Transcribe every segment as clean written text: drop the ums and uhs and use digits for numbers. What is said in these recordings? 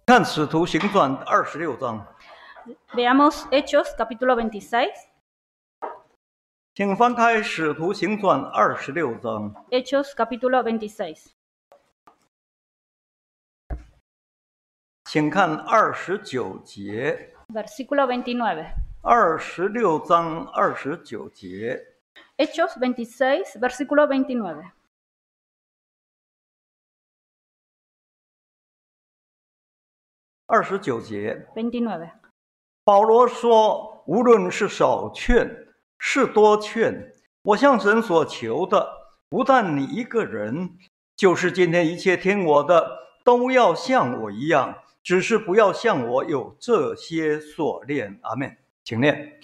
看《使徒行传》26章， Veamos Hechos capítulo 26. 请翻开《使徒行传》26章， Hechos capítulo 26. 请看29节。 Versículo 29. 26章29节， Hechos 26, versículo 29. 29节， 29. 保罗说：“无论是少劝，是多劝，我向神所求的，不但你一个人，就是今天一切听我的，都要像我一样，只是不要像我有这些锁链。”阿们。请念。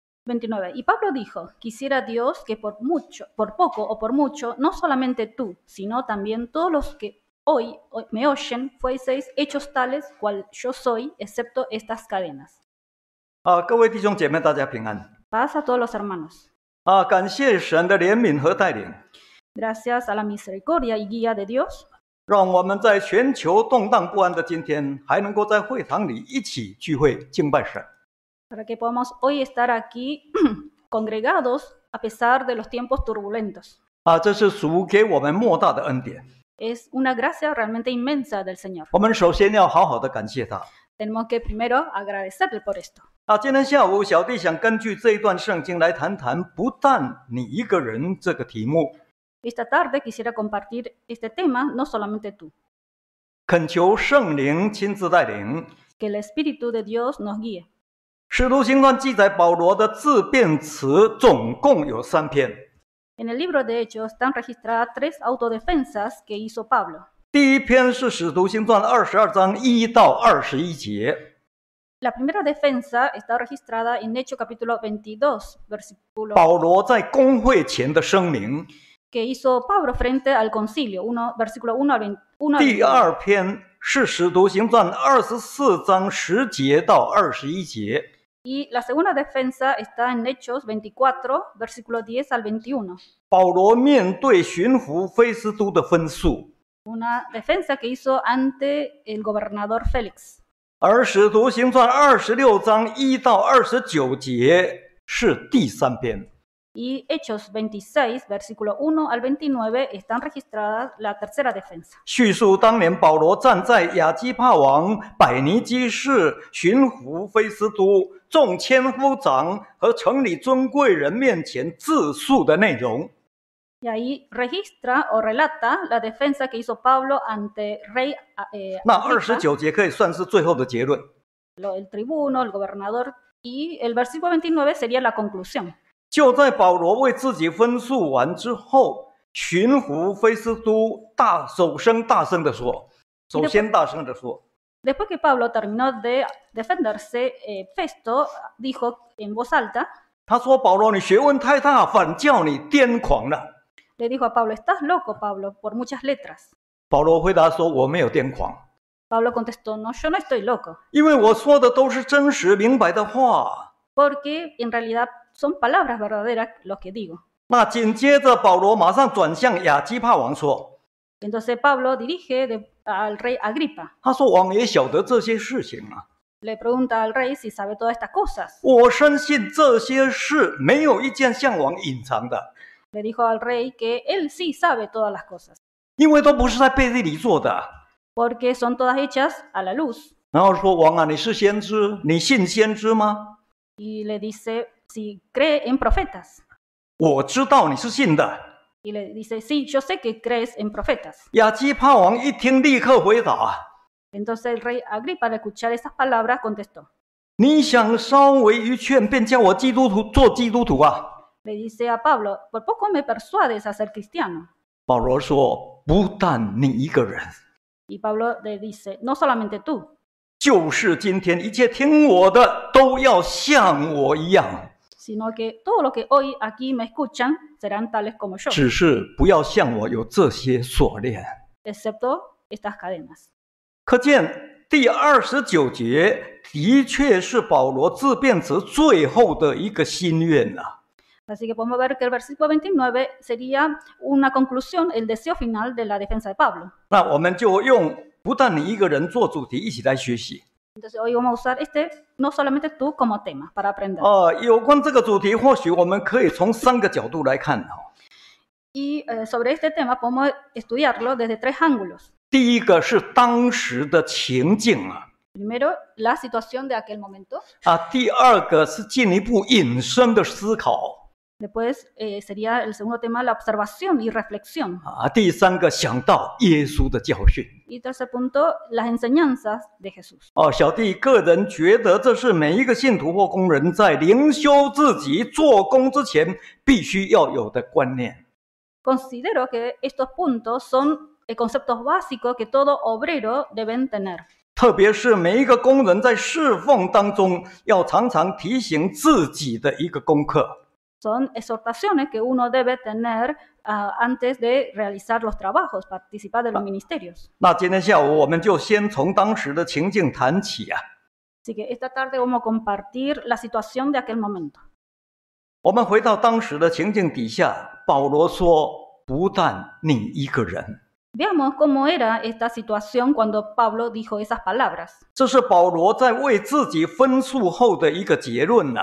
29. Y Pablo dijo, quisiera Dios que por poco o por mucho, no solamente tú, sino también todos los que hoy me oyen, fueseis hechos tales cual yo soy, excepto estas cadenas. 各位弟兄姐妹，大家平安。 Paz a todos los hermanos. 感谢神的怜悯和带领， Gracias a la misericordia y guía de Dios, 让我们在全球动荡不安的今天，还能够在会堂里一起聚会敬拜神。 para que podamos hoy estar aquí congregados a pesar de los tiempos turbulentos. 这是主给我们莫大的恩典。 Es una gracia realmente inmensa del Señor. 我们首先要好好的感谢他。 Tenemos que primero agradecerle por esto. 今天下午小弟想根据这一段圣经来谈谈不但你一个人这个题目， Esta tarde quisiera compartir este tema, no solamente tú. 恳求圣灵亲自带领。 Que el Espíritu de Dios nos guíe. 使徒行传记载保罗的自辩词总共有3篇。 En el libro de Hechos están registradas 3 autodefensas que hizo Pablo. 第一篇是使徒行传22章1到21节。 La primera defensa está registrada en Hechos capítulo 22, versículo 保罗在公会前的声明。 que hizo Pablo frente al concilio, versículo 1 al 21. 第二篇是使徒行传24章10节到21节。 Y la segunda defensa está en Hechos 24, versículo 10 al 21. 保罗面对巡抚菲斯都的分诉。 Una defensa que hizo ante el gobernador Félix. 而使徒行传26章1到29节是第3篇。 Y Hechos 26, versículo 1 al 29, están registradas la tercera defensa. 叙述当年保罗站在亚基帕王、百尼基士、巡抚菲斯都、众千夫长和城里尊贵人面前自诉的内容。 Y ahí registra o relata la defensa que hizo Pablo ante rey 那 Agripa, 29节可以算是最后的结论。 el tribuno, el gobernador, y el versículo 29 sería la conclusión. 就在保罗为自己分诉完之后，巡抚菲斯都首先大声的说， Después que Pablo terminó de defenderse, Festo dijo en voz alta, 他说：“保罗，你学问太大，反叫你癫狂了。” le dijo a Pablo, estás loco, Pablo, por muchas letras. 保罗回答说：“我没有癫狂， Pablo contestó, no, yo no estoy loco, 因为我说的都是真实明白的话。” porque en realidad son palabras verdaderas los que digo. 那紧接着，保罗马上转向亚基帕王说 Entonces Pablo dirige al rey Agripa. 他说：“王也晓得这些事情啊， Le pregunta al rey si sabe todas estas cosas. 我深信这些事没有一件向王隐藏的， Le dijo al rey que él sí sabe todas las cosas, 因为都不是在背地里做的。” porque son todas hechas a la luz. 然后说：“王啊，你是先知，你信先知吗？ Y le dice si cree en profetas. 我知道你是信的。” Y le dice, sí, yo sé que crees en profetas. 亚基帕王一听，立刻回答 Entonces el rey Agripa, al escuchar esas palabras, contestó. 你想稍微一劝，便叫我基督徒做基督徒啊？ Le dice a Pablo, por poco me persuades a ser cristiano. 保罗说：“不但你一个人， Y Pablo le dice, no solamente tú, 就是今天一切听我的，都要像我一样， sino que todos los que hoy aquí me escuchan serán tales como yo, 只是不要像我有这些锁链。” excepto estas cadenas. 可见第29节的确是保罗自辩词最后的一个心愿啊。 Así que podemos ver que el versículo 29 sería una conclusión, el deseo final de la defensa de Pablo. 那我们就用不但你一个人做主题一起来学习。 Entonces hoy vamos a usar no solamente tú como tema para aprender. 有关这个主题，或许我们可以从3个角度来看。 Y sobre este tema podemos estudiarlo desde 3 ángulos. 第一个是当时的情境 Primero, la situación de aquel momento. 第二个是进一步引申的思考。 Después sería el segundo tema, la observación y reflexión. 第三个想到耶稣的教训。 Y tercer punto, las enseñanzas de Jesús. 小弟个人觉得这是每一个信徒或工人在灵修自己做工之前必须要有的观念。 Considero que estos puntos son conceptos básicos que todo obrero deben tener. 特别是每一个工人在侍奉当中要常常提醒自己的一个功课。 Son exhortaciones que uno debe tener antes de realizar los trabajos, participar de los ministerios. 那今天下午我们就先从当时的情境谈起。 Así que esta tarde vamos a compartir la situación de aquel momento. 我们回到当时的情境底下，保罗说：“不但你一个人。” Veamos cómo era esta situación cuando Pablo dijo esas palabras. 这是保罗在为自己分诉后的一个结论。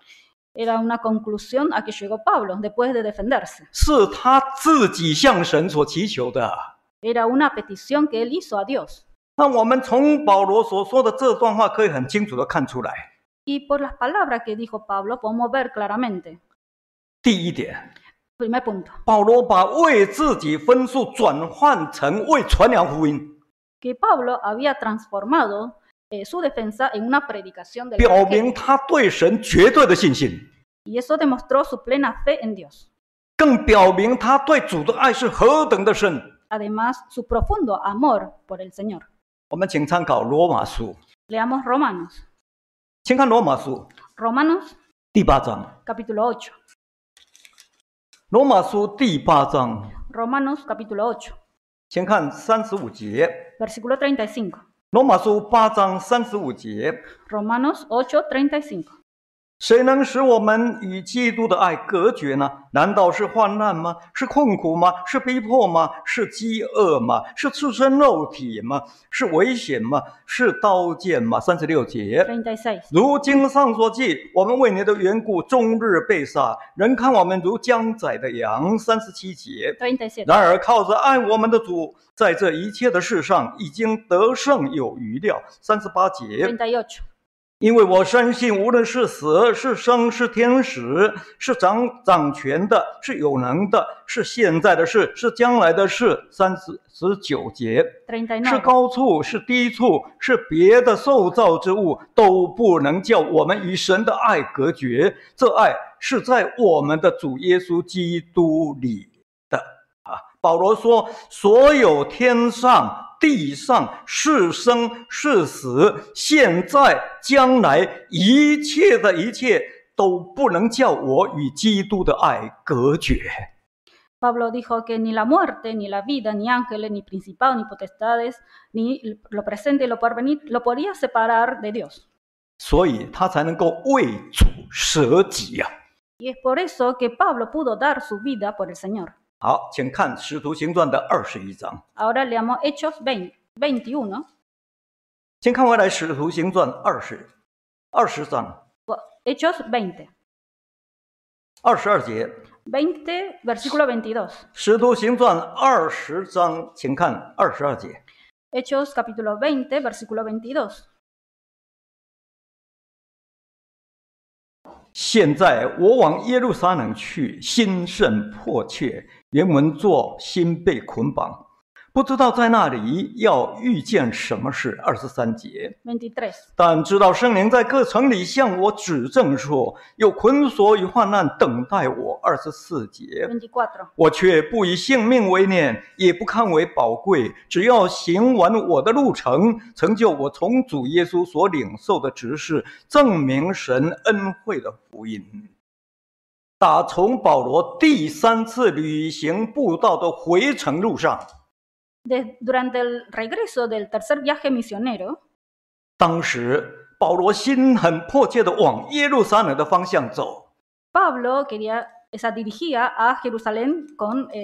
Era una conclusión a que llegó Pablo después de defenderse. 是他自己向神所祈求的。 Era una petición que él hizo a Dios. 那我们从保罗所说的这段话可以很清楚的看出来。 Y por las palabras que dijo Pablo podemos ver claramente. 第一点， Primer punto. 保罗把为自己分诉转换成为传扬福音， Que Pablo había transformado su defensa en una predicación del 表明 Evangelio. 他对神绝对的信心， Y eso demostró su plena fe en Dios. 更表明他对主的爱是何等的深。 Además, su profundo amor por el Señor. 我们请参考罗马书， Leamos Romanos. 请看罗马书 Romanos 第8章。 capítulo 8. 罗马书第8章， Romanos capítulo 8, 请看35节。 versículo 35. 罗马书8章35节， Romanos 8:35. 谁能使我们与基督的爱隔绝呢？难道是患难吗？是困苦吗？是逼迫吗？是饥饿吗？是赤身肉体吗？是危险吗？是刀剑吗？36节。 36. 如经上所记，我们为你的缘故终日被杀，人看我们如将宰的羊。37节。 37. 然而靠着爱我们的主，在这一切的事上已经得胜有余了。38节。 38. 因为我深信，无论是死是生，是天使，是掌权的，是有能的，是现在的事，是将来的事。39节。 39. 是高处，是低处，是别的受造之物，都不能叫我们与神的爱隔绝。这爱是在我们的主耶稣基督里的。保罗说，所有天上地上是生是死，现在将来一切的一切都不能叫我与基督的爱隔绝。 Pablo dijo que ni la muerte, ni la vida, ni ángeles, ni principados, ni potestades, ni lo presente y lo porvenir lo podía separar de Dios. 所以他才能够为主舍己啊。 Y es por eso que Pablo pudo dar su vida por el Señor. 好，请看《使徒行传》的21章。 Ahora leamos Hechos 21. 请看回来，《使徒行传》20章 Hechos 20. 22节。 20, versículo 22. 《使徒行传》20章，请看22节。 Hechos capítulo 20, versículo 22. 现在我往耶路撒冷去，心甚迫切。原文作心被捆绑，不知道在那里要遇见什么事。23节。 23. 但知道圣灵在各城里向我指证说，有捆锁与患难等待我。24节。 24. 我却不以性命为念，也不看为宝贵，只要行完我的路程，成就我从主耶稣所领受的职事，证明神恩惠的福音。打从保罗第3次旅行布道的回程路上， Durante el regreso del tercer viaje misionero, 当时保罗心很迫切地往耶路撒冷的方向走。 Pablo dirigía a Jerusalén con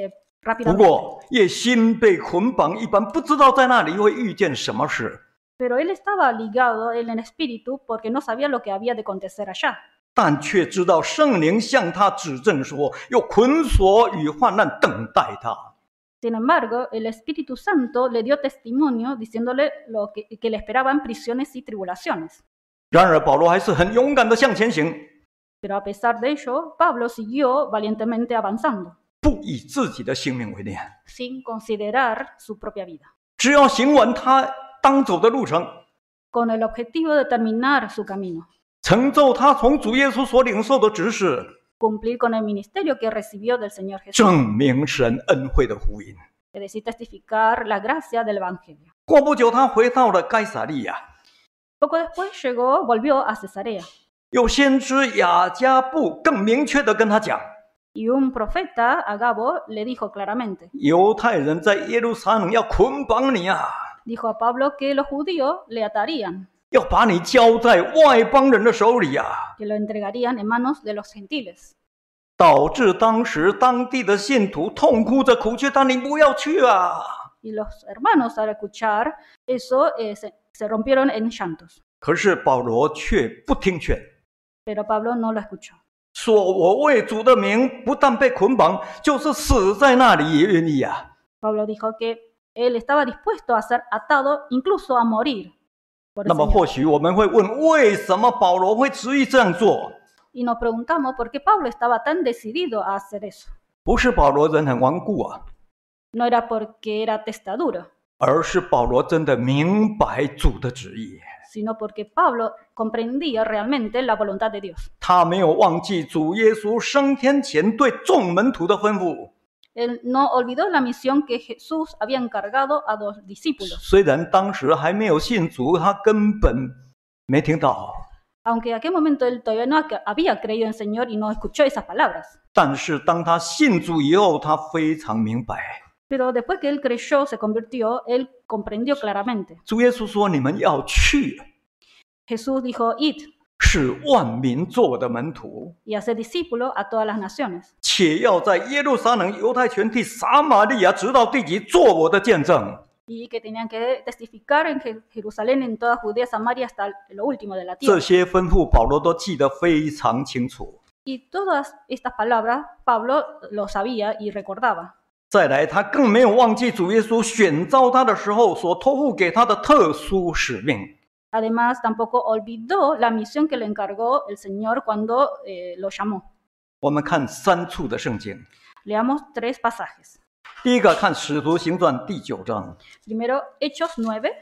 不 rápidamente. 过叶心被捆绑一般，不知道在那里会遇见什么事。 Pero él estaba ligado en el espíritu porque no sabía lo que había de acontecer allá. 但却知道圣灵向他指证说，有捆锁与患难等待他。 Sin embargo, el Espíritu Santo le dio testimonio diciéndole que le esperaban prisiones y tribulaciones. 然而保罗还是很勇敢地向前行， Pero a pesar de ello, Pablo siguió valientemente avanzando, 不以自己的性命为念， sin considerar su propia vida, 只要行完他当走的路程， con el objetivo de terminar su camino, 成就他从主耶稣所领受的指示， cumplir con el ministerio que recibió del Señor Jesús, 证明神恩惠的福音。 es decir, testificar la gracia del Evangelio. 过不久，他回到了该撒利亚， Poco después volvió a Cesarea, 有先知雅加布更明确地跟他讲， y un profeta, Agabo, le dijo claramente, 犹太人在耶路撒冷要捆绑你啊， dijo a Pablo que los judíos le atarían, 要把你交在外邦人的手里啊， que lo entregarían en manos de los gentiles. 导致当时当地的信徒痛哭着苦劝他：“你不要去啊！” Y los hermanos al escuchar eso se rompieron en llantos. 可是保罗却不听劝， Pero Pablo no lo escuchó. 说：“我为主的名，不但被捆绑，就是死在那里也愿意啊！” Pablo dijo que él estaba dispuesto a ser atado, incluso a morir. Por el 那么 Señor. 或许我们会问：为什么保罗会执意这样做？ Y nos preguntamos por qué Pablo estaba tan decidido a hacer eso. 不是保罗人很顽固啊， No era porque era testaduro, 而是保罗真的明白主的旨意， sino porque Pablo comprendía realmente la voluntad de Dios. 他没有忘记主耶稣升天前对众门徒的吩咐。 Él no olvidó la misión que Jesús había encargado a los discípulos. 虽然当时还没有信主，他根本没听到， Aunque en aquel momento él todavía no había creído en el Señor y no escuchó esas palabras. 但是当他信主以后，他非常明白。 Pero después que él creyó, se convirtió, él comprendió claramente. 主耶稣说：“你们要去， Jesús dijo, id 使万民做我的门徒， y hacer discípulos a todas las naciones. 且要在耶路撒冷、犹太全地、撒玛利亚，直到地极，做我的见证。” Y que tenían que testificar en Jerusalén, en toda Judea, Samaria, hasta lo último de la 这 tierra. 些吩咐保罗都记得非常清楚。 Y todas estas palabras Pablo lo sabía y recordaba. 再来，他更没有忘记主耶稣选召他的时候所托付给他的特殊使命。 Además, tampoco olvidó la misión que le encargó el Señor cuando lo llamó. 我们看3处的圣经。 Leamos 3 pasajes. 第一个看《使徒行传》第9章， Primero, Hechos 9. 《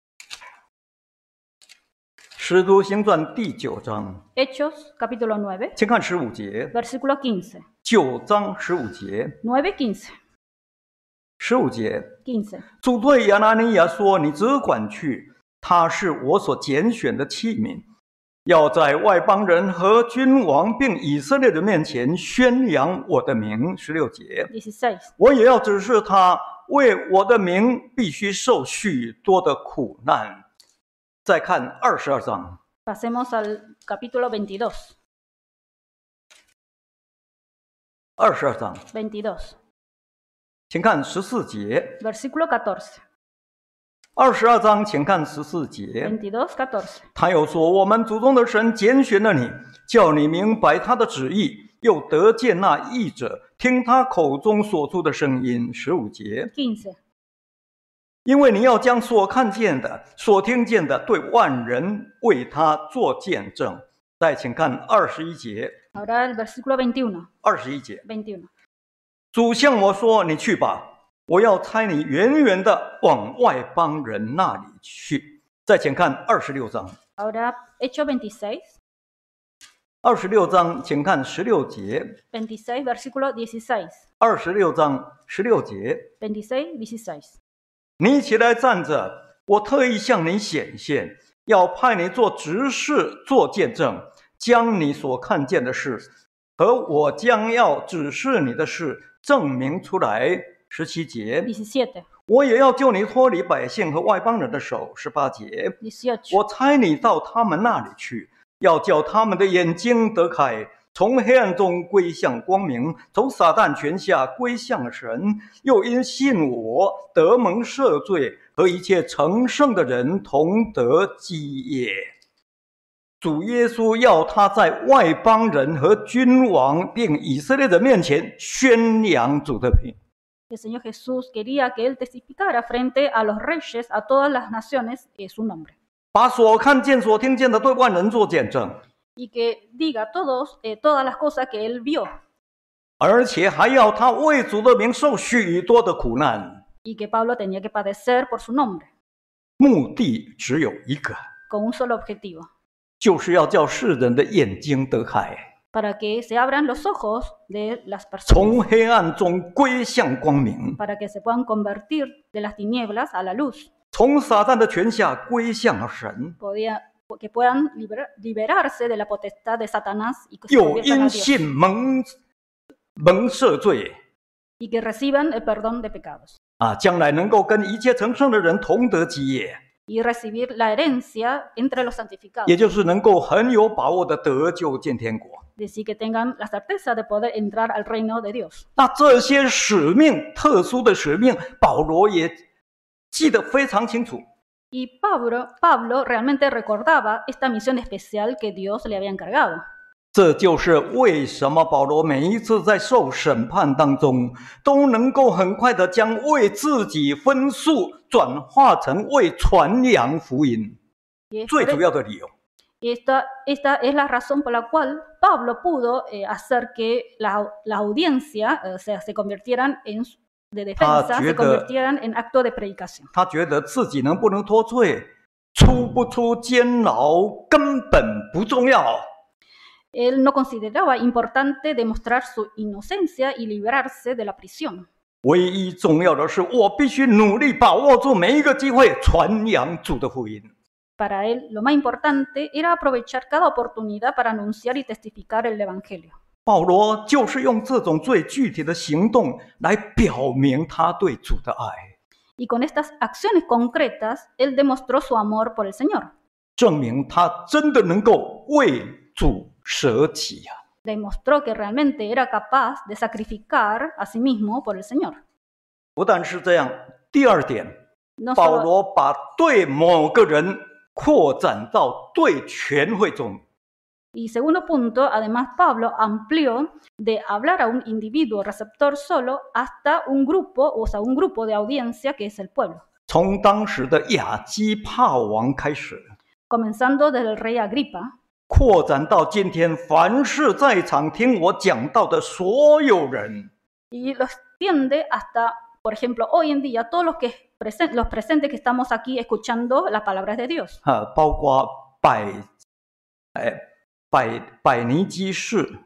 使徒行传》第9章， Hechos capítulo 9, 请看15节。 versículo 15. 9章15节， 9:15. 15节， 15. 主对亚拿尼亚说：“你只管去，他是我所拣选的器皿，要在外邦人和君王并以色列人面前宣扬我的名。”16节， 16. 我也要指示他，为我的名必须受许多的苦难。再看22章， Pasemos al capítulo 22. 22章， 22. 请看14节。 Versículo 14. 22章，请看14节。 22, 14. 他又说：“我们祖宗的神拣选了你，叫你明白他的旨意，又得见那译者，听他口中所出的声音。”15节， 15. 因为你要将所看见的、所听见的，对万人为他做见证。再请看21节。 Ahora el versículo 21. 21节， 21. 主向我说：“你去吧，我要差你远远的往外邦人那里去。”再请看26章。 Ahora Hechos 26. 26章，请看16节。 26, versículo 16. 26章16节， 26, 16. 你起来站着，我特意向你显现，要派你做执事，做见证，将你所看见的事和我将要指示你的事证明出来。17节， 17. 我也要救你脱离百姓和外邦人的手。18节， 18. 我差你到他们那里去，要叫他们的眼睛得开， 从黑暗中归向光明，从撒旦权下归向神，又因信我得蒙赦罪，和一切成圣的人同得基业。主耶稣要他在外邦人和君王并以色列人面前宣扬主的名。 El Señor Jesús quería que él testificara frente a los reyes, a todas las naciones, su nombre. 把所看见、所听见的对万人做见证。 Y que diga todas las cosas que él vio. 而且还要他为主的名受许多的苦难。 Y que Pablo tenía que padecer por su nombre. 目的只有一个， con un solo objetivo. 就是要叫世人的眼睛得开。 Para que se abran los ojos de las 从 personas. 黑暗中归向光明， Para que se puedan convertir de las tinieblas a la luz. 从撒旦的权下归向神， Que puedan liberarse de la potestad de Satanás y que se 又 conviertan a 因 Dios. 信蒙赦罪。 Y que reciban el perdón de pecados. 将来能够跟一切成圣的人同得基业， Y recibir la herencia entre los santificados. 也就是能够很有把握的得救见天国。 Decir que tengan la certeza de poder entrar al reino de Dios. 那这些使命，特殊的使命，保罗也记得非常清楚。 Y Pablo realmente recordaba esta misión especial que Dios le había encargado. 这就是为什么保罗每一次在受审判当中，都能够很快的将为自己分数转化成为传扬福音。 最主要的理由。 Esta es la razón por la cual Pablo pudo hacer que la audiencia se convirtieran de defensa, se convirtieran en acto de predicación. 他觉得自己能不能脱罪，出不出监牢根本不重要。 Él no consideraba importante demostrar su inocencia y librarse de la prisión. 唯一重要的是，我必须努力把握住每一个机会，传扬主的福音。 Para él, lo más importante era aprovechar cada oportunidad para anunciar y testificar el evangelio. 保罗就是用这种最具体的行动来表明他对主的爱， Y con estas acciones concretas, él demostró su amor por el Señor. 证明他真的能够为主舍己呀。 Demostró que realmente era capaz de sacrificar a sí mismo por el Señor. 不但是这样，第二点， No 保 solo, 罗把对某个人扩展到对全会众。 y segundo punto, además Pablo amplió de hablar a un individuo receptor solo hasta un grupo, o sea, un grupo de audiencia que es el pueblo. 从当时的亚基帕王开始， Comenzando desde el rey Agripa, 扩展到今天凡是在场听我讲道的所有人。 y lo extiende hasta, por ejemplo, hoy en día, todos los presentes que estamos aquí escuchando las palabras de Dios. 包括百尼基士、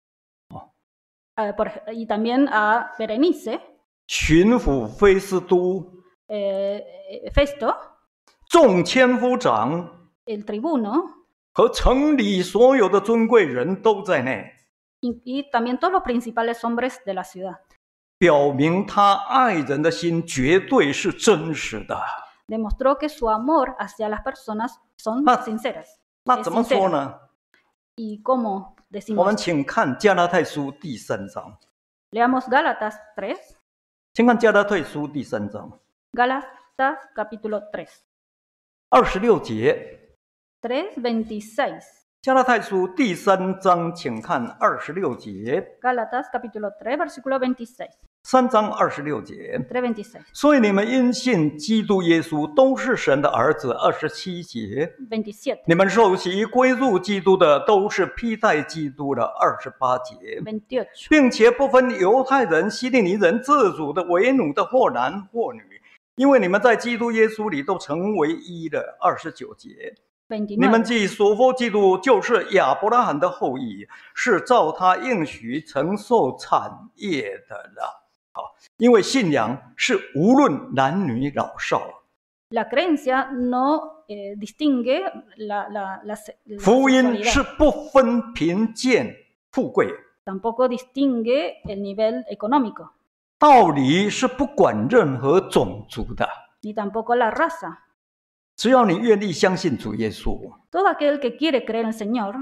y también a Berenice, 巡抚菲斯都、 Festo, 众千夫长 el tribuno, 和城里所有的尊贵人都在内， y también todos los principales hombres de la ciudad. 表明他爱人的心绝对是真实的。 Demostró que su amor hacia las personas son sinceras. 那怎么说呢？ ¿Y cómo 我 decimos? 们请看加拉太书第3章， Leamos Gálatas 3. 请看加拉太书第3章 Gálatas capítulo 3. 26节。 3:26. 加拉太书第3章，请看26节。 Gálatas capítulo 3, versículo 26. 3章26节。 3:26. 所以你们因信基督耶稣都是神的儿子。27节。 27. 你们受洗归入基督的都是披戴基督的。28节。 28. 并且不分犹太人、希利尼人、自主的、为奴的，或男或女，因为你们在基督耶稣里都成为一了。29节。 你们 29. 既属乎基督，就是亚伯拉罕的后裔，是照他应许承受产业的了。好，因为信仰是无论男女老少。 La creencia no distingue la 福音是 sexualidad. 不分贫贱富贵， Tampoco distingue el nivel económico, 道理是不管任何种族的。 ni tampoco la raza. 只要你愿意相信主耶稣， Todo aquel que quiere creer en el Señor,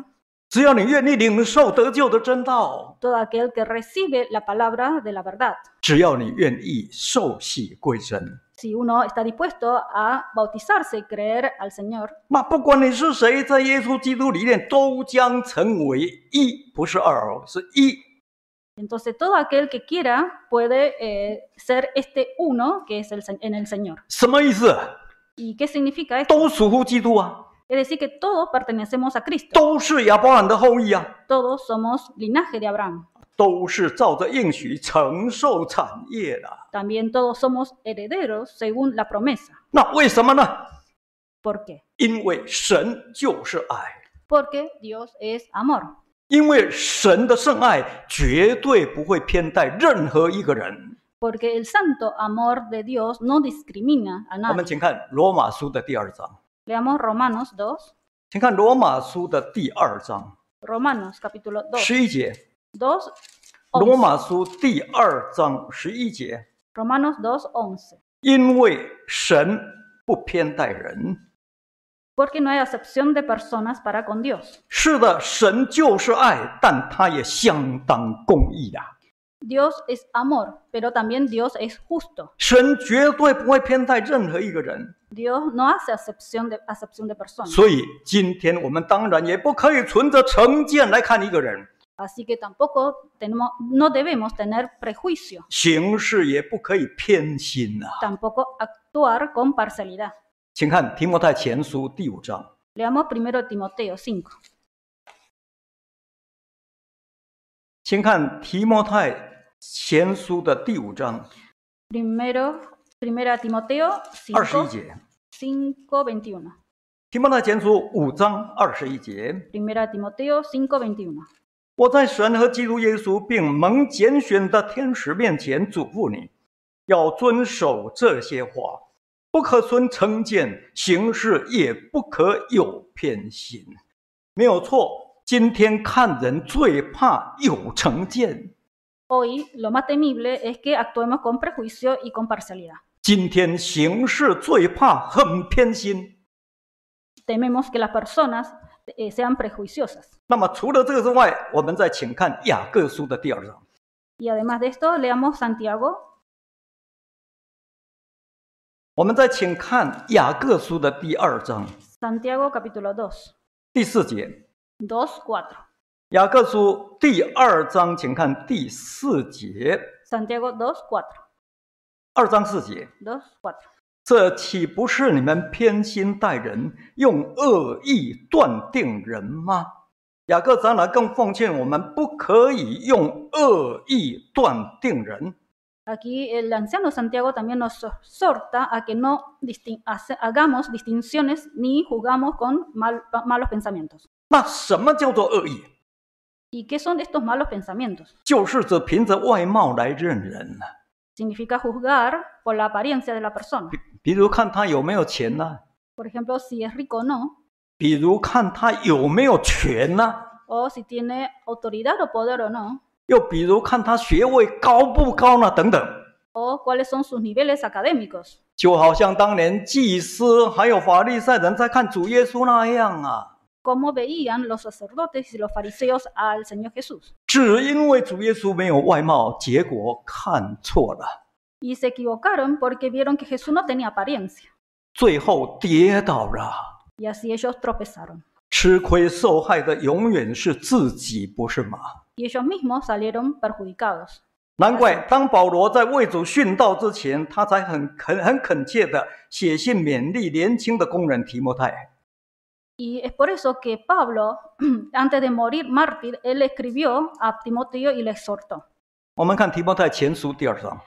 只要你愿意领受得救的真道， todo aquel que recibe la palabra de la verdad. 只要你愿意受洗归真， Si uno está dispuesto a bautizarse y creer al Señor, 那不管你是谁，在耶稣基督里面都将成为一，不是二哦，是一。 entonces todo aquel que quiera puede ser este uno que es en el Señor. 什么意思？ ¿Y qué significa esto? 都属乎基督啊， Es decir, que todos pertenecemos a Cristo. 都是亚伯兰的后裔啊， Todos somos linaje de Abraham. 都是照着应许承受产业的。 También todos somos herederos según la promesa. 那为什么呢？ ¿Por qué? 因为神就是爱， Porque Dios es amor. 因为神的圣爱绝对不会偏待任何一个人。 Porque el santo amor de Dios no discrimina a 我们 nadie. 请看罗马书的第2章， Leamos Romanos 2. 请看罗马书的第2章 Romanos capítulo 2. 11节， 2, 罗 11. 马书第2章11节， Romanos 2, 11. 因为神不偏待人。 Porque no hay acepción de personas para con Dios. 是的，神就是爱，但他也相当公义的。 Dios es amor, pero también Dios es justo. 神绝对不会偏待任何一个人， Dios no hace acepción de personas. 所以今天我们当然也不可以存着成见来看一个人， Así que tampoco no debemos tener prejuicio, 行事也不可以偏心啊。 tampoco actuar con parcialidad. 请看提摩太前书第5章， Leamos 1 Timoteo 5. 请看提摩太前书的第5章 1 Timoteo 21 5, 节。 5:21. 提摩太前书5章21节， 1 Timoteo 5:21. 我在神和基督耶稣并蒙拣选的天使面前嘱咐你，要遵守这些话，不可存成见，行事也不可有偏心。没有错，今天看人最怕有成见。 Hoy lo más temible es que actuemos con prejuicio y con parcialidad. 今天行事最怕很偏心。 Tememos que las personas sean prejuiciosas. 那么除了这个之外，我们再请看雅各书的第2章。 Y además de esto, leamos Santiago. 我们再请看雅各书的第2章 Santiago capítulo 2, 第4节。 2:4. 雅各书第2章，请看第4节。 Santiago 2:4. 2章4节， 2:4. 这岂不是你们偏心待人，用恶意断定人吗？雅各长老更奉劝我们，不可以用恶意断定人。 Aquí el anciano Santiago también nos exhorta a que no hagamos distinciones ni juzgamos con malos pensamientos. 那什么叫做恶意？ ¿Y qué son estos malos pensamientos? 就是指凭着外貌来认人。 Significa juzgar por la apariencia de la persona. 比如看他有没有钱呢、 Por ejemplo, si es rico o no, 比如看他有没有权呢、 o si tiene autoridad o poder o no, 又比如看他学位高不高呢？等等。 o cuáles son sus niveles académicos. 就好像当年祭司还有法利赛人在看主耶稣那样啊。 Cómo veían los sacerdotes y los fariseos al Señor Jesús. 只因为主耶稣没有外貌，结果看错了， Y se equivocaron porque vieron que Jesús no tenía apariencia. 最后跌倒了。 Y así ellos tropezaron. 吃亏受害的永远是自己，不是吗？ Y ellos mismos salieron perjudicados. 难怪当保罗在为主殉道之前，他才很恳切的写信勉励年轻的工人提摩太。 Y es por eso que Pablo, antes de morir mártir, él escribió a Timoteo y le exhortó. 我们看提摩太前书第2章，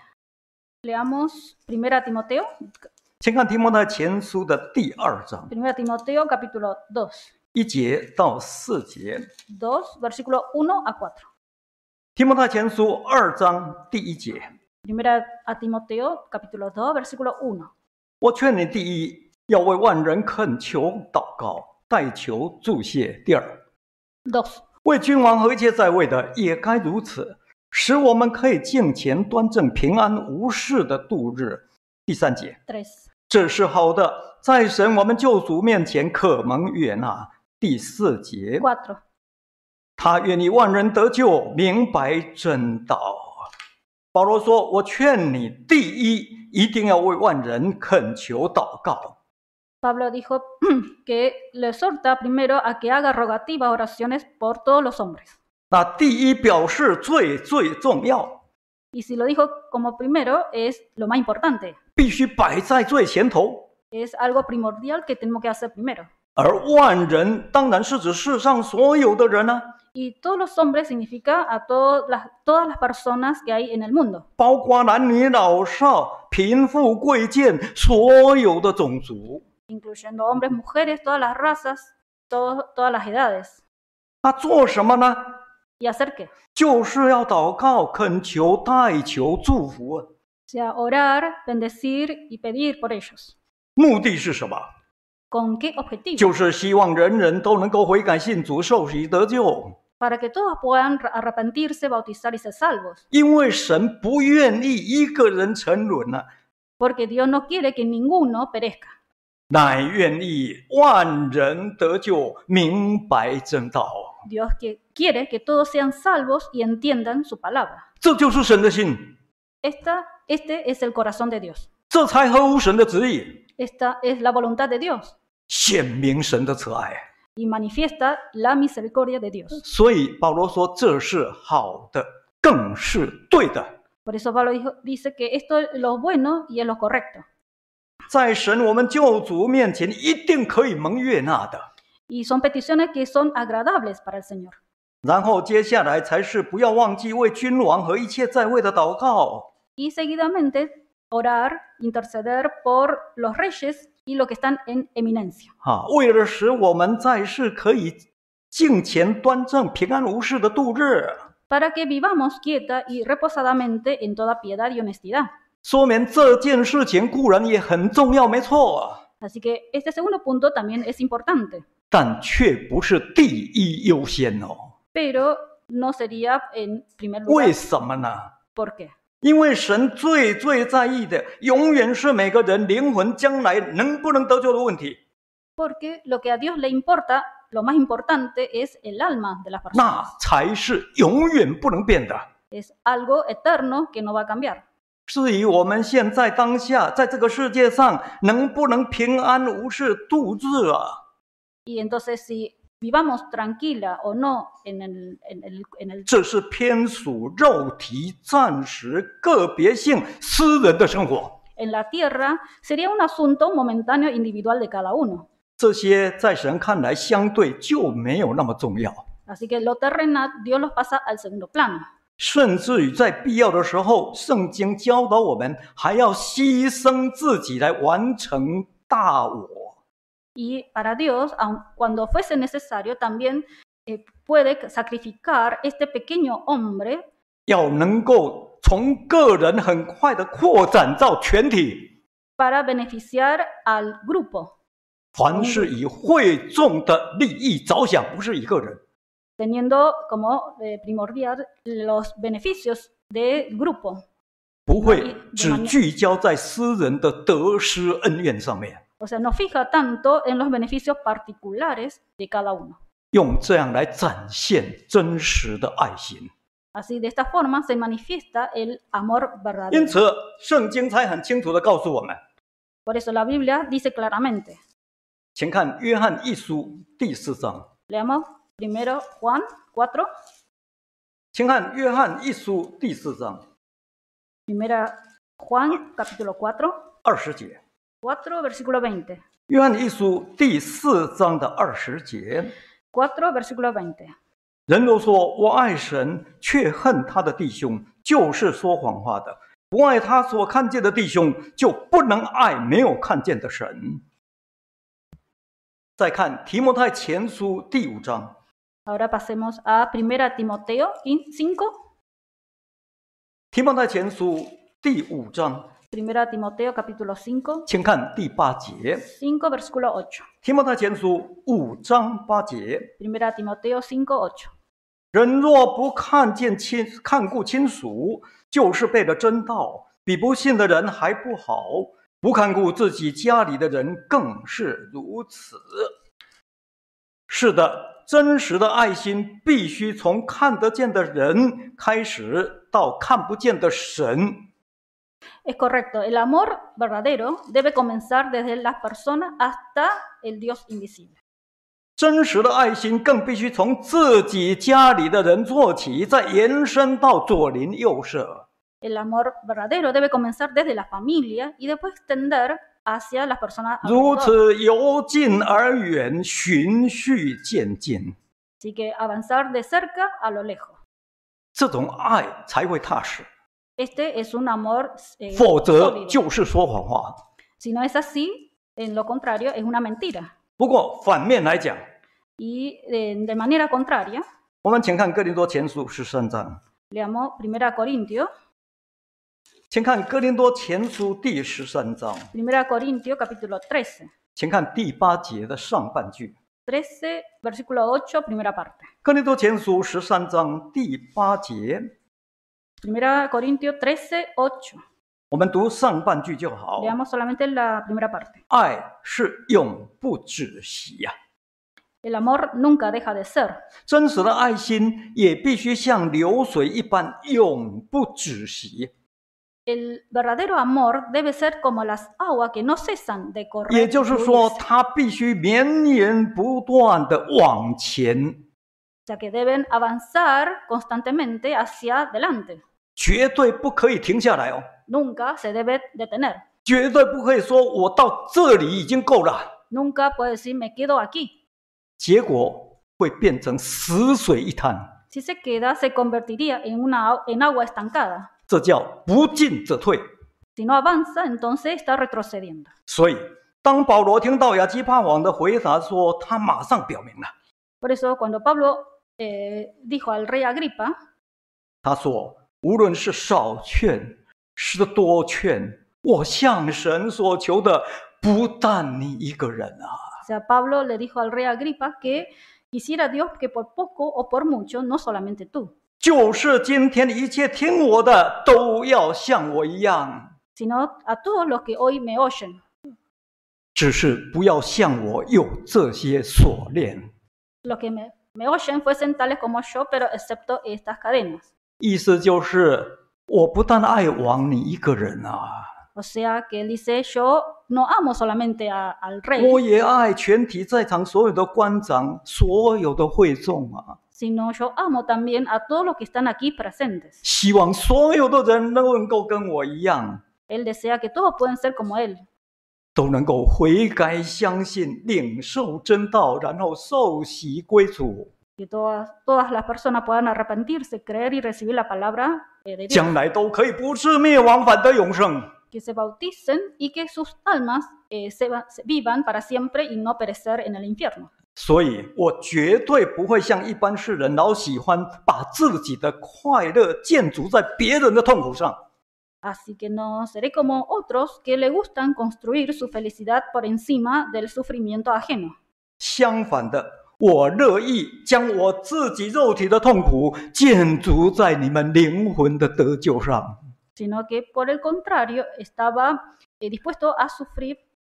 Leamos 1 Timoteo, 先看提摩太前书的第2章 1 Timoteo capítulo 2, 1节到4节。 2, versículo 1 a 4. 提摩太前书2章第1节， 1 Timoteo capítulo 2, versículo 1. 我劝你第一，要为万人恳求祷告，代求祝谢。第二， 2. 为君王和一切在位的也该如此，使我们可以敬虔端正、平安无事的度日。第3节， 3. 这是好的，在神我们救主面前可蒙悦纳。第4节， 4. 他愿意万人得救，明白真道。保罗说：“我劝你，第一，一定要为万人恳求祷告。” Pablo dijo que le exhorta primero a que haga rogativas, oraciones por todos los hombres. 那第一表示最重要， Y si lo dijo como primero, es lo más importante. 必须摆在最前头。 Es algo primordial que tenemos que hacer primero. 而万人当然是指世上所有的人啊， Y todos los hombres significa a todas las personas que hay en el mundo. 包括男女老少、贫富贵贱，所有的种族。 Incluyendo hombres, mujeres, todas las razas, todas las edades. 他做什么呢？ ¿Y hacer qué? 就是要祷告、恳求、代求、祝福。 O sea, orar, bendecir y pedir por ellos. 目的是什么？ ¿Con qué objetivo? 就是希望人人都能够悔改信主、受洗得救。 Para que todos puedan arrepentirse, bautizar y ser salvos. 因为神不愿意一个人沉沦啊， Porque Dios no quiere que ninguno perezca, 乃愿意万人得救，明白真道。 Dios quiere que todos sean salvos y entiendan su palabra. 这就是神的心， Este es el corazón de Dios. 这才合乎神的旨意， Esta es la voluntad de Dios 显明神的慈爱。 y manifiesta la misericordia de Dios. 所以保罗说这是好的，更是对的。 Por eso Pablo dice que esto es lo bueno y es lo correcto. 在神我们救主面前，一定可以蒙悦纳的。 Y son peticiones que son agradables para el Señor. 然后接下来才是不要忘记为君王和一切在位的祷告。 Y seguidamente orar, interceder por los reyes y los que están en eminencia. 为了使我们在世可以敬虔端正、平安无事的度日。 Para que vivamos quieta y reposadamente en toda piedad y honestidad. 说明这件事情固然也很重要，没错， Así que este segundo punto también es importante, 但却不是第一优先哦。 pero no sería en primer 为 lugar. 什么呢？ ¿Por qué? 因为神最在意的，永远是每个人灵魂将来能不能得救的问题。 Porque lo que a Dios le importa, lo más importante es el alma de las 那 personas. 才是永远不能变的。 Es algo eterno que no va a cambiar. 至于我们现在当下在这个世界上能不能平安无事度日啊？ Y entonces si vivamos tranquila o no en el 这是偏属肉体、暂时、个别性、私人的生活。 en la tierra, sería un asunto momentáneo individual de cada uno. 这些在神看来相对就没有那么重要， Así que lo terrenal, Dios los pasa al segundo plano. 甚至于在必要的时候，圣经教导我们还要牺牲自己来完成大我。 Y para Dios, aun cuando fuese necesario, también puede sacrificar este pequeño hombre 要能够从个人很快的扩展到全体， para beneficiar al grupo, 凡是以会众的利益着想，不是一个人。 teniendo como primordial los beneficios del grupo. 不会只聚焦在私人的得失恩怨上面， O sea, no fija tanto en los beneficios particulares de cada uno. 用这样来展现真实的爱心。 Así, de esta forma, se manifiesta el amor 因 verdadero. 此，圣经才很清楚地告诉我们， Por eso la Biblia dice claramente. 请看约翰一书第4章， Leamos primero Juan 4, 请看约翰一书第4章 primera Juan capítulo 4, 20节。 4 versículo 20. 约翰一书第4章的20节， 4 versículo 20. 人若说我爱神，却恨他的弟兄，就是说谎话的；不爱他所看见的弟兄，就不能爱没有看见的神。再看提摩太前书第5章， Ahora pasemos a primera Timoteo 5, 提摩太前书第5章， primera Timoteo capítulo 5, 请看第8节。 5 versículo 8. 提摩太前书5章8节， Primera Timoteo 5, 8. 人若不看顾亲属，就是背了真道，比不信的人还不好。不看顾自己家里的人更是如此。是的， 真实的爱心必须从看得见的人开始，到看不见的神。 Es correcto. El amor verdadero debe comenzar desde las personas hasta el Dios invisible. 真实的爱心更必须从自己家里的人做起，再延伸到左邻右舍。 El amor verdadero debe comenzar desde la familia y después extender hacia las personas 如 alrededor. 此由近而远，循序渐进， Así que avanzar de cerca a lo lejos. 这种爱才会踏实。 Este es un amor 否则 sólido. 就是说谎话。 Si no es así, en lo contrario, es una mentira. 不过反面来讲， Y de manera contraria, 我们请看哥林多前书13章， leamos 1 Corintios, 请看哥林多前书第13章， 1 Corintios capítulo 13, 请看第8节的上半句。 13 versículo 8, primera parte. 哥林多前书13章第8节， 1 Corintios 13, 8. 我们读上半句就好。 Leamos solamente la primera parte. 爱是永不止息呀、 El amor nunca deja de ser. 真实的爱心也必须像流水一般永不止息。 El verdadero amor debe ser como las aguas que no cesan de correr. 也就是说， fluirse. 它必须绵延不断的往前， O sea que deben avanzar constantemente hacia adelante. 绝对不可以停下来哦， Nunca se debe detener. 绝对不可以说我到这里已经够了， Nunca puede decir me quedo aquí. 结果会变成死水一滩， Si se queda, se convertiría en agua estancada. 这叫不进则退。 Si no avanza, entonces está retrocediendo. 所以，当保罗听到亚基帕王的回答说，他马上表明了， Por eso, cuando Pablo dijo al rey Agripa, 他说：“无论是少劝是多劝，我向神所求的不但你一个人啊。” o sea, Pablo le dijo al rey Agripa que quisiera Dios que por poco o por mucho, no solamente tú, 就是今天一切听我的都要像我一样， sino a todos los que hoy me oyen. 只是不要像我有这些锁链。 Los que me oyen fuesen tales como yo, pero excepto estas cadenas. 意思就是我不但爱王你一个人啊， O sea, que él dice, yo no amo solamente al rey, 我也爱全体在场所有的官长、所有的会众啊。 sino yo amo también a todos los que están aquí presentes. 希望所有的人都能够跟我一样， Él desea que todos puedan ser como él, 都能够悔改、相信、领受真道，然后受洗归主， que todas las personas puedan arrepentirse, creer y recibir la palabra de Dios, 将来都可以不至灭亡，反得永生。 que se bauticen y que sus almas se vivan para siempre y no perecer en el infierno. 所以我绝对不会像一般世人老喜欢把自己的快乐建筑在别人的痛苦上。 Así que no seré como otros que le gustan construir su felicidad por encima del sufrimiento ajeno. 相反的，我乐意将我自己肉体的痛苦建筑在你们灵魂的得救上。 Sino que por el contrario estaba dispuesto a sufrir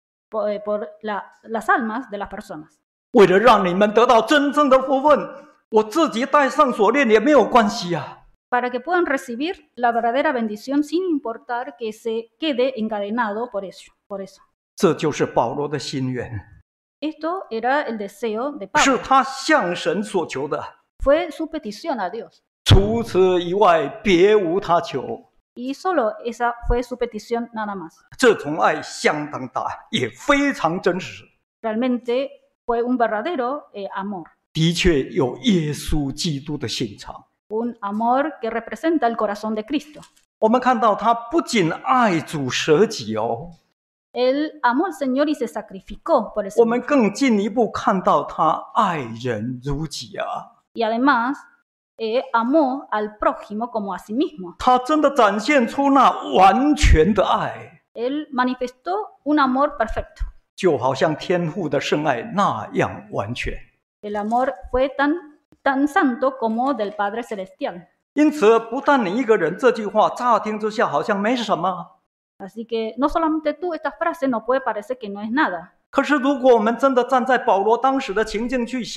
por las almas de las personas. 为了让你们得到真正的福分，我自己带上锁链也没有关系啊。 Para que puedan recibir la verdadera bendición sin importar que se quede encadenado por eso. 这就是保罗的心愿， Esto era el deseo de 是 Pablo. 他向神所求的。 Fue su petición a Dios. 除此以外，别无他求。 Y solo esa fue su petición nada más. 这种爱相当大，也非常真实。 Realmente fue un verdadero amor. 的确有耶稣基督的心肠。 Un amor que representa el corazón de Cristo. 我们看到他不仅爱主舍己哦， Él amó al Señor y se sacrificó por el 我们 Señor. 更进一步看到他爱人如己啊。 Y además amó al prójimo como a sí mismo. 他真的展现出那完全的爱， Él manifestó un amor perfecto. 就好像天父的圣爱那样完全。 El amor fue tan santo como del Padre Celestial. 因此，不但你一个人这句话乍听之下好像没什么， Así que no solamente tú, esta frase no puede parecer que no es nada. 可是如果我们真的站在保罗当时的情境去想，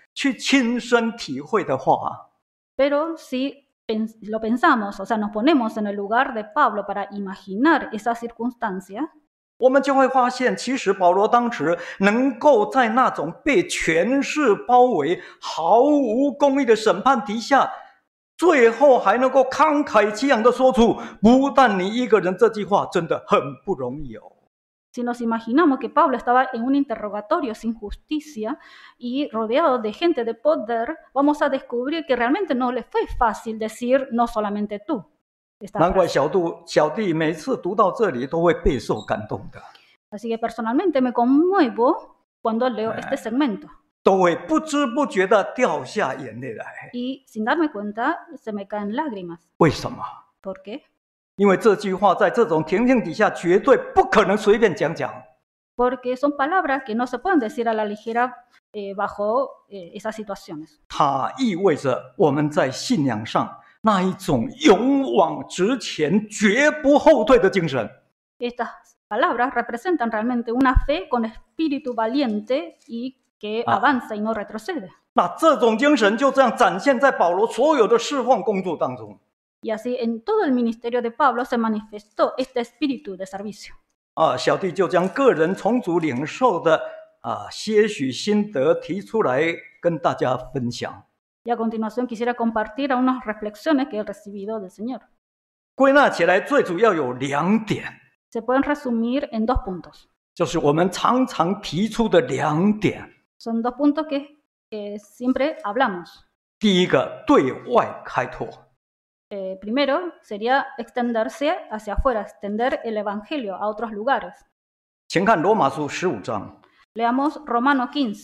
去亲身体会的话， Pero si lo pensamos, o sea, nos ponemos en el lugar de Pablo para imaginar esa circunstancia, 我们就会发现，其实保罗当时能够在那种被权势包围、毫无公义的审判底下，最后还能够慷慨激昂地说出“不但你一个人”这句话，真的很不容易哦。 si nos imaginamos que Pablo estaba en un interrogatorio sin justicia y rodeado de gente de poder, vamos a descubrir que realmente no le fue fácil decir no solamente tú. 难怪小弟每次读到这里都会备受感动的。 Así que personalmente me conmuevo cuando leo este segmento. 都会不知不觉地掉下眼泪来。 Y sin darme cuenta, se me caen lágrimas. 为什么？ ¿Por qué? 因为这句话在这种情境底下绝对不可能随便讲。 Porque son palabras que no se pueden decir a la ligera bajo esas situaciones. 它意味着我们在信仰上那一种勇往直前、绝不后退的精神。 Estas palabras representan realmente una fe con espíritu valiente y que avanza y no retrocede. 那这种精神就这样展现在保罗所有的侍奉工作当中。 Y así en todo el ministerio de Pablo se manifestó este espíritu de servicio. 小弟就将个人从主领受的些许心得提出来跟大家分享。 Y a continuación quisiera compartir algunas reflexiones que he recibido del Señor. 归纳起来最主要有2点， Se pueden resumir en 2 puntos. 就是我们常常提出的2点。 Son 2 puntos que siempre hablamos. 第一个，对外开拓。 Primero sería extenderse hacia afuera, extender el evangelio a otros lugares. 请看罗马书15章。 Leamos Romanos 15.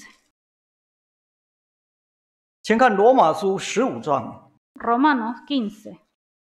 请看罗马书15章 Romanos 15,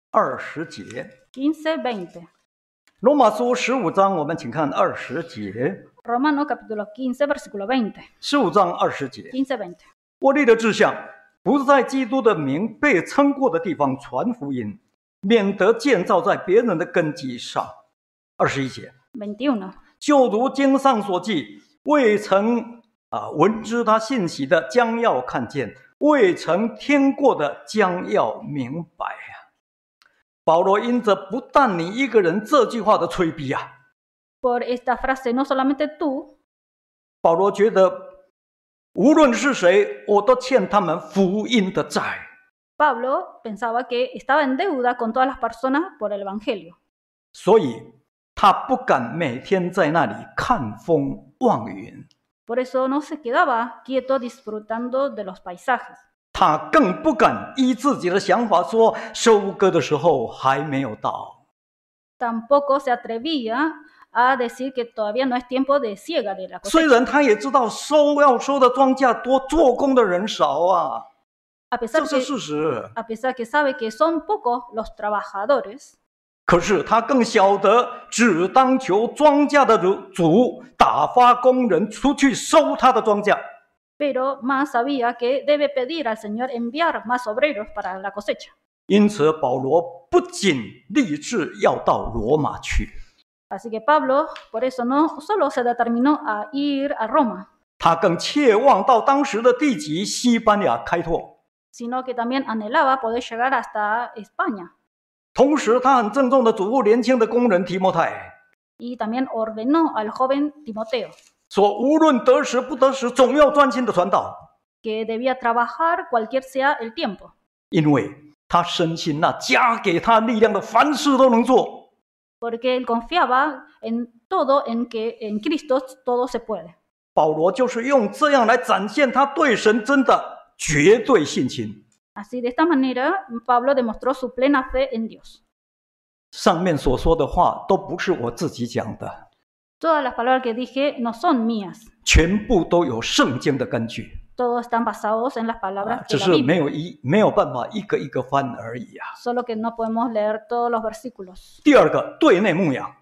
20节。 15, 20. 罗马书15章，我们请看20节。 Romanos capítulo 15, versículo 20. 15章20节。 15, 20. 我立的志向，不是在基督的名被称过的地方传福音，免得建造在别人的根基上。21节。 21. 就如经上所记，未曾闻知他信息的，将要看见；未曾听过的，将要明白。保罗因着不但你一个人这句话的催逼 Por esta frase, no solamente tú, 保罗觉得无论是谁，我都欠他们福音的债。 Pablo pensaba que estaba en deuda con todas las personas por el evangelio. 所以他不敢每天在那里看风望云。 Por eso no se quedaba quieto disfrutando de los paisajes. 他更不敢依自己的想法说收割的时候还没有到。 Tampoco se atrevía a decir que todavía no es tiempo de siega de la 虽 cosecha. 然他也知道要收的庄稼多，做工的人少啊， A 这 pesar 是 que, 事实。 a pesar que sabe que son pocos los trabajadores, 可是他更晓得，只当求庄稼的主打发工人出去收他的庄稼。 pero más sabía que debe pedir al Señor enviar más obreros para la cosecha. 因此，保罗不仅立志要到罗马去， Así que Pablo, por eso no solo se determinó a ir a Roma, 他更切望到当时的地级西班牙开拓。 sino que también anhelaba poder llegar hasta España. 同时，他很郑重地嘱咐年轻的工人提摩太 Y también ordenó al joven Timoteo 说：“无论得时不得时，总要专心的传道， que debía trabajar cualquier sea el tiempo, 因为他深信那加给他力量的凡事都能做。” porque él confiaba en todo, en que en Cristo todo se puede. 保罗就是用这样来展现他对神真的绝对信心。 Así de esta manera, Pablo demostró su plena fe en Dios. 上面所说的话都不是我自己讲的， Todas las palabras que dije no son mías, 全部都有圣经的根据， todos están basados en las palabras 只 de la 是 Biblia, 没有办法一个一个翻而已啊。 solo que no podemos leer todos los versículos. 第二个，对内牧养，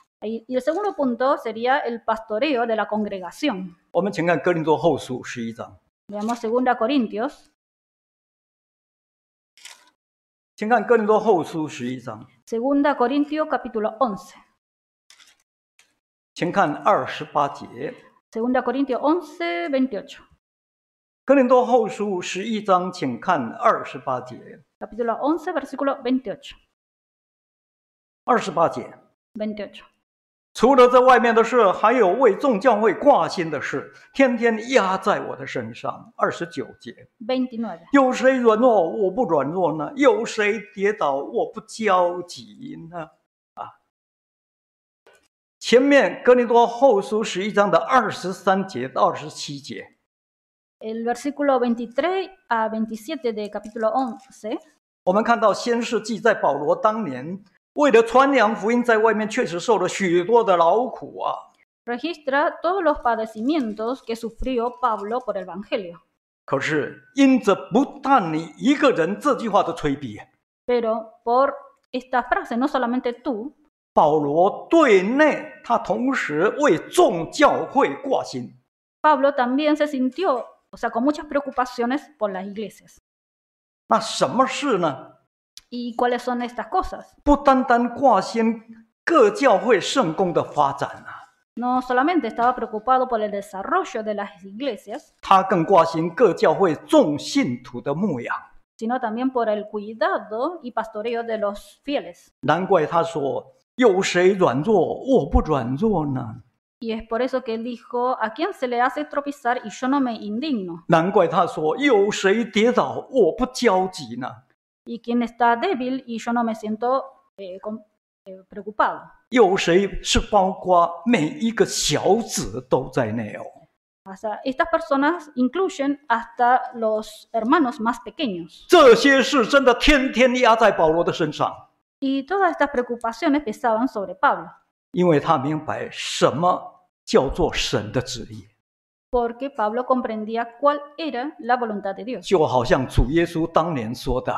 Y el segundo punto sería el pastoreo de la congregación. 我们请看哥林多后书11章， Veamos 2 Corintios, 请看哥林多后书11章， 2 Corintios capítulo 11. 请看28节。 2 Corintios 11, 28. 哥林多后书11章，请看28节。 Capítulo 11, versículo 28. 28节， 28. 除了这外面的事，还有为众教会挂心的事，天天压在我的身上。29节， 29. 有谁软弱，我不软弱呢？有谁跌倒，我不焦急呢？前面哥林多后书11章的23节到27节， El versículo 23 a 27 de capítulo 11. 我们看到先是记载保罗当年为了传扬福音，在外面确实受了许多的劳苦啊。 Registra todos los padecimientos que sufrió Pablo por el Evangelio. 可是因着不但你一个人这句话的催逼， Pero por esta frase, no solamente tú, 保罗对内他同时为众教会挂心。 Pablo también se sintió, o sea, con muchas preocupaciones por las iglesias. 那什么事呢？ ¿Y cuáles son estas cosas? 不单单挂心各教会圣工的发展啊， No solamente estaba preocupado por el desarrollo de las iglesias, 他更挂心各教会众信徒的牧养。 sino también por el cuidado y pastoreo de los fieles. 难怪他说：“有谁软弱，我不软弱呢？” Y es por eso que él dijo, ¿a quién se le hace tropezar y yo no me indigno? 难怪他说：“有谁跌倒，我不焦急呢？” ¿Y quién está débil y yo no me siento preocupado? 有谁是包括每一个小子都在内哦？ O sea, estas personas incluyen hasta los hermanos más pequeños. 这些事真的天天压在保罗的身上， Y todas estas preocupaciones pesaban sobre Pablo, 因为他明白什么叫做神的旨意。 porque Pablo comprendía cuál era la voluntad de Dios, 就好像主耶稣当年说的，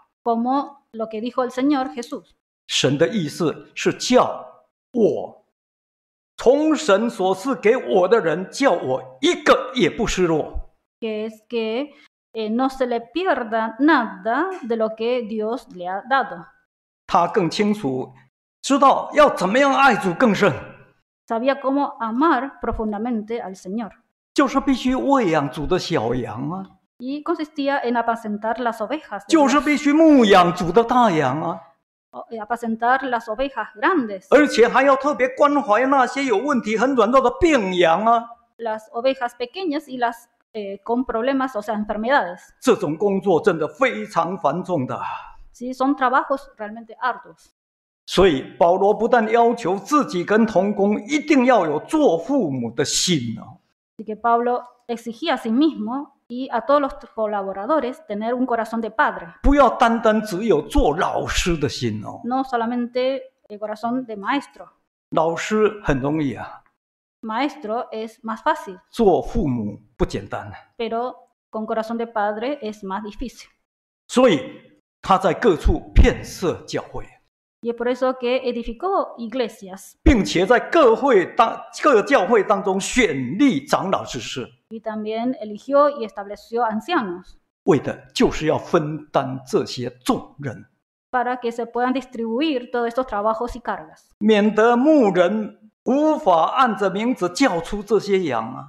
como lo que dijo el Señor Jesús. 神的意思是叫我从神所赐给我的人，叫我一个也不失落。 Que es que no se le pierda nada de lo que Dios le ha dado. 他更清楚知道要怎么样爱主更甚， Sabía cómo amar profundamente al Señor. 就是必须喂养主的小羊啊， Y consistía en apacentar las ovejas, 就是必须牧养主的大羊啊， apacentar las ovejas grandes, 而且还要特别关怀那些有问题、很软弱的病羊啊。 las ovejas pequeñas y las con problemas, o sea, enfermedades. 这种工作真的非常繁重的。 Sí, son trabajos realmente arduos. 所以保罗不但要求自己跟同工一定要有做父母的心哦， Así que Pablo exigía a sí mismo y a todos los colaboradores tener un corazón de padre, 不要单单只有做老师的心哦。 no solamente el corazón de maestro. 老师很容易啊， Maestro es más fácil, 做父母不简单。 pero con corazón de padre es más difícil. 所以他在各处遍设教会， Y es por eso que edificó iglesias 并且在各教会当中选立长老执事， y también eligió y estableció ancianos 为的就是要分担这些重任， para que se puedan distribuir todos estos trabajos y cargas, 免得牧人无法按着名字叫出这些羊啊。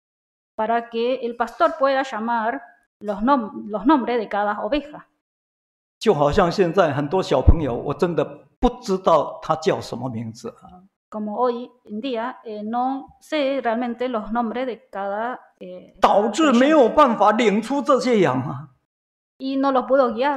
para que el pastor pueda llamar los nombres de cada oveja. 就好像现在很多小朋友，我真的不知道他叫什么名字啊。 Como hoy en día no sé realmente los nombres de cada 导致没有办法领出这些羊啊。 y no los puedo guiar.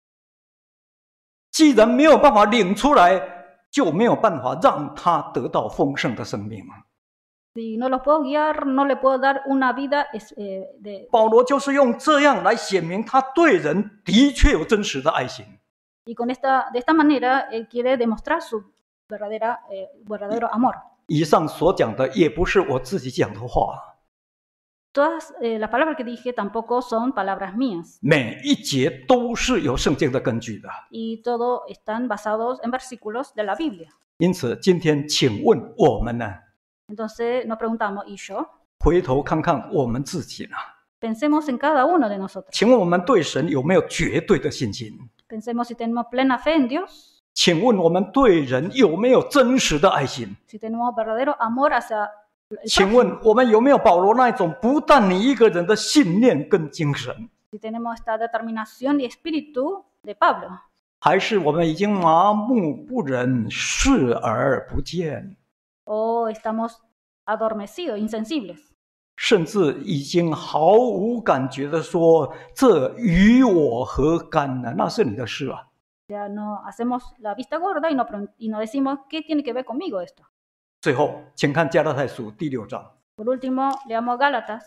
既然没有办法领出来，就没有办法让他得到丰盛的生命。 Si no los puedo guiar, no le puedo dar una vida de... 保罗就是用这样来显明他对人的确有真实的爱心。 Y de esta manera, él quiere demostrar su verdadero amor. 以上所讲的也不是我自己讲的话， Todas las palabras que dije tampoco son palabras mías. 每一节都是有圣经的根据的。 Y todo están basados en versículos de la Biblia. 因此，今天请问我们呢？ Entonces nos preguntamos, ¿y yo? 回头看看我们自己呢？ Pensemos en cada uno de nosotros. 请问我们对神有没有绝对的信心？ Pensemos si tenemos plena fe en Dios, 请问我们对人有没有真实的爱心？ si tenemos verdadero amor hacia 请问我们有没有保罗那种不但你一个人的信念跟精神？ Si tenemos esta determinación y espíritu de Pablo. 还是我们已经麻木不仁、视而不见， O estamos adormecidos, insensibles. 甚至已经毫无感觉的说：“这与我何干呢？那是你的事啊。” Ya no hacemos la vista gorda y no decimos qué tiene que ver conmigo esto. 最后，请看加拉太书第6章。 Por último, leamos Gálatas.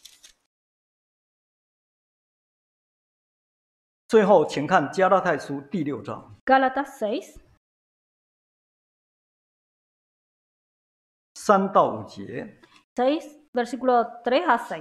最后，请看加拉太书第6章 Gálatas 6, 3到5节。 6, versículo 3 a 6.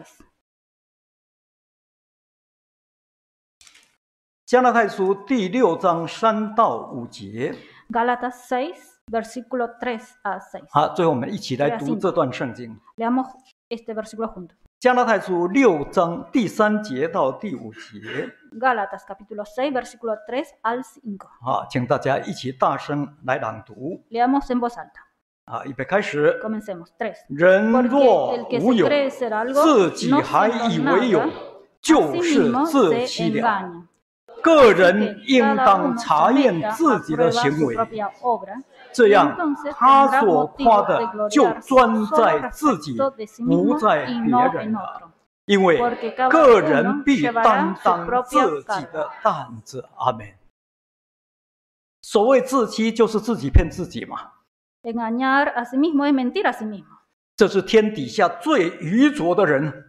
加拉太书第6章3到5节。 Gálatas 6, versículo 3 a 6. 好，最后我们一起来读这段圣经。 Leamos este versículo juntos. 加拉太书6章第3节到第5节。 Gálatas capítulo 6, versículo 3 al 5. 好，请大家一起大声来朗读。 Leamos en voz alta. 好，预备开始。 Comencemos. 3. 人若 Porque el que 无 se 有， cree ser algo, 自己 no 还 siendo 以为有， nada, 就 a sí 是 mismo 自 se 欺了。 engaña. 个人 Que 应 cada 当 uno 查验 someta 自 a 己的 prueba 行 su 为， propia obra, 这 y 样 entonces 他 tendrá 所夸 motivo 的 de 就 gloriarse 专 solo 在自己， respecto de sí 不 mismo 在 y 别 no 人 en 了。 otro. 因为 Porque cada 个 uno 人必 llevará 担 su 当 propia 自己的 carga. 担子。阿门。所谓自欺，就是自己骗自己嘛。 Engañar a sí mismo es mentir a sí mismo. 这是天底下最愚拙的人，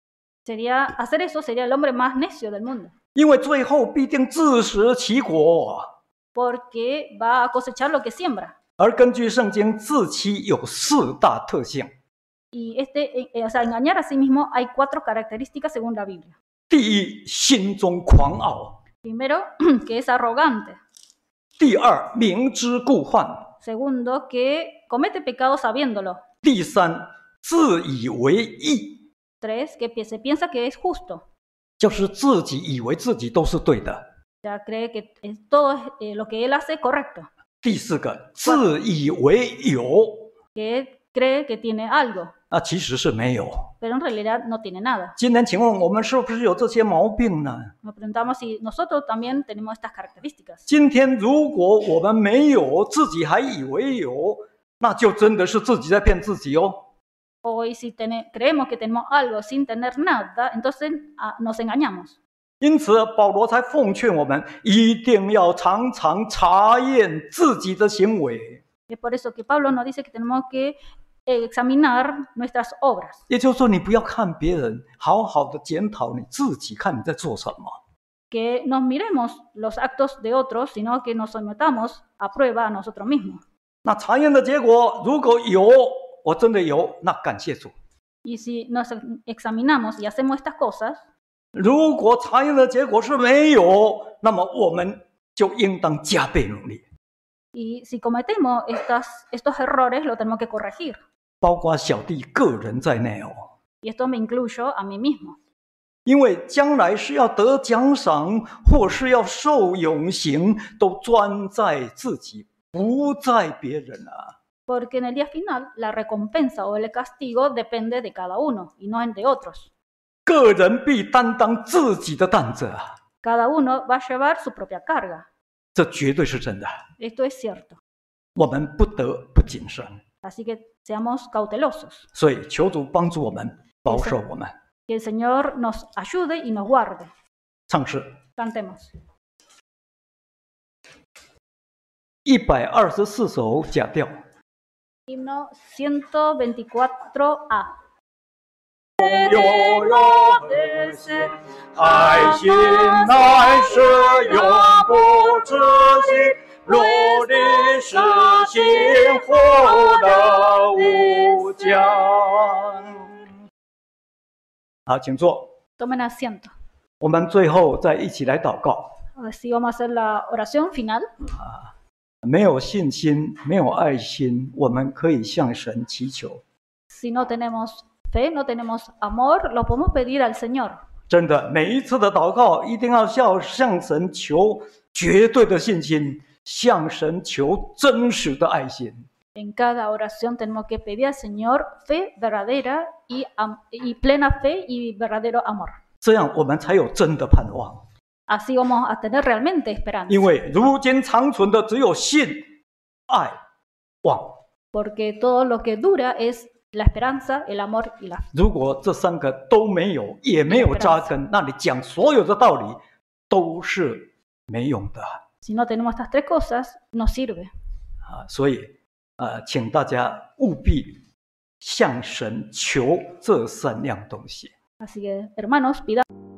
Hacer eso sería el hombre más necio del mundo, 因为最后必定自食其果。 porque va a cosechar lo que siembra. 而根据圣经，自欺有4大特性。 Y o sea, engañar a sí mismo hay 4 características según la Biblia. 第一，心中狂傲； Primero, que es arrogante. 第二，明知故犯； Segundo, que comete pecado sabiéndolo. 第三，自以为义， 3, que se piensa que es justo. 就是自己以为自己都是对的。 Ya cree que todo lo que él hace es correcto. 第4个，自以为有， Que él cree que tiene algo, 其实是没有。 pero en realidad no tiene nada. 今天，请问我们是不是有这些毛病呢？ Nos preguntamos si nosotros también tenemos estas características. 今天如果我们没有，自己还以为有，那就真的是自己在骗自己哦。 Hoy si creemos que tenemos algo sin tener nada, entonces nos engañamos. 因此，保罗才奉劝我们一定要常常查验自己的行为。 Es por eso que Pablo nos dice que tenemos que examinar nuestras obras. 也就是说，你不要看别人，好好的检讨你自己，看你在做什么。 Que nos miremos los actos de otros, sino que nos sometamos a prueba a nosotros mismos. 那查验的结果，如果有，我真的有，那感谢主。 Y si nos examinamos y hacemos estas cosas, 如果查验的结果是没有，那么我们就应当加倍努力， y si cometemos estos errores, lo tenemos que corregir. 包括小弟个人在内哦。 Y esto me incluyo a mí mismo. 因为将来是要得奖赏，或是要受永刑，都专在自己，不在别人啊。 Porque en el día final, la recompensa o el castigo depende de cada uno y no de otros. 个人必担当自己的担子啊， Cada uno va a llevar su propia carga. 这绝对是真的。 Esto es cierto. 我们不得不谨慎， Así que seamos cautelosos. 所以求主帮助我们，保守我们。 Que el Señor nos ayude y nos guarde. 唱诗 Cantemos. 124首假调。 Himno 124A. 有肉的心，爱心乃是永不止息，努力实行活的无疆。好，请坐。 Tomen asiento. 我们最后再一起来祷告。 Así vamos a hacer la oración final. 没有信心，没有爱心，我们可以向神祈求。 Si no tenemos fe, no tenemos amor, lo podemos pedir al Señor. 真的，每一次的祷告一定要向神求绝对的信心，向神求真实的爱心。 En cada oración tenemos que pedir al Señor fe verdadera y plena fe y verdadero amor. 这样我们才有真的盼望。 Así vamos a tener realmente esperanza. 因为如今长存的只有信、爱、望。 Porque todo lo que dura es la esperanza, el amor y la fe. 如果这三个都没有，也没有扎根，那你讲所有的道理都是没用的。 Si no tenemos estas tres cosas, no sirve. 所以请大家务必向神求这三样东西。 Así que, hermanos, pidamos